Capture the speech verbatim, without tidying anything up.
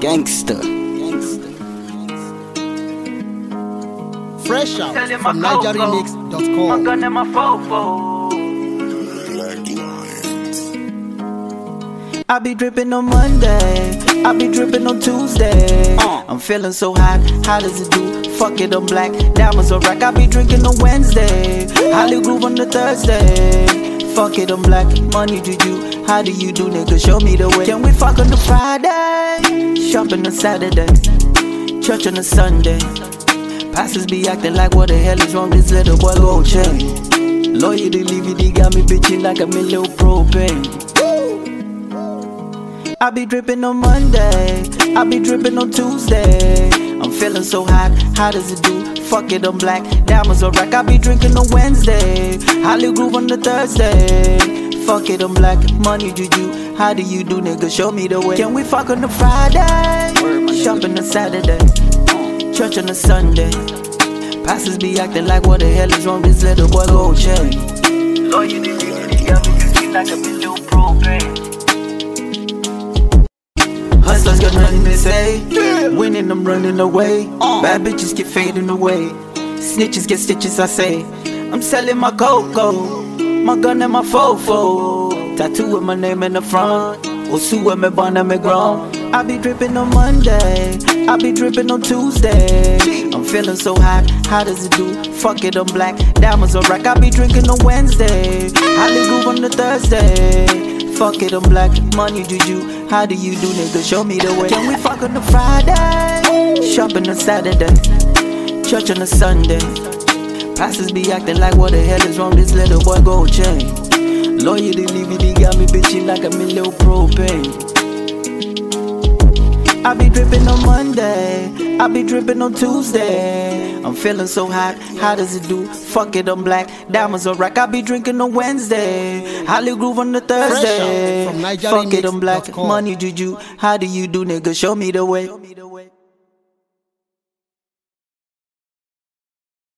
Gangster. Fresh out from Niger Remix dot com. My gun and my fofo. I be dripping on Monday, I be dripping on Tuesday. uh. I'm feeling so hot, how does it do? Fuck it, I'm black, diamonds on rack. I be drinking on Wednesday, Holly Groove on the Thursday. Fuck it, I'm black, money juju. How do you do, nigga? Show me the way. Can we fuck on the Friday? Shopping on Saturday, church on a Sunday. Pastors be acting like what the hell is wrong? This little boy go change. Lawyer the leave it, got me bitching like I'm in little propane. I be dripping on Monday, I be dripping on Tuesday. I'm feeling so hot, how does it do? Fuck it, I'm black, diamonds on rack. I be drinking on Wednesday, Holly Groove on the Thursday. Fuck it, I'm black, money juju. How do you do, nigga? Show me the way. Can we fuck on the Friday? Shopping on Saturday, church on a Sunday. Pastors be acting like what the hell is wrong? This little boy go change. Lawyer the leave it, got me bitching like I'm in little propane. Hustlers got nothing to say. Yeah. Winning, I'm running away. Uh. Bad bitches get fading away. Snitches get stitches, I say. I'm selling my cocoa, my gun and my fofo. Tattoo with my name in the front. Osu with me born and me grown. I be dripping on Monday, I be dripping on Tuesday. I'm feeling so hot, how does it do? Fuck it, I'm black, diamonds on rack. I be drinking on Wednesday, Holly Groove on the Thursday. Fuck it, I'm black, money juju. How do you do, nigga? Show me the way. Can we fuck on the Friday? Shopping on Saturday, church on a Sunday. Pastors be acting like what the hell is wrong? This little boy go change. Lawyer the leave it, got me bitching like I'm in little propane. I be dripping on Monday, I be dripping on Tuesday. I'm feeling so hot, how does it do? Fuck it, I'm black, diamonds on rack. I be drinking on Wednesday, Holly Groove on the Thursday. Fuck it, I'm black, money juju. How do you do, nigga? Show me the way.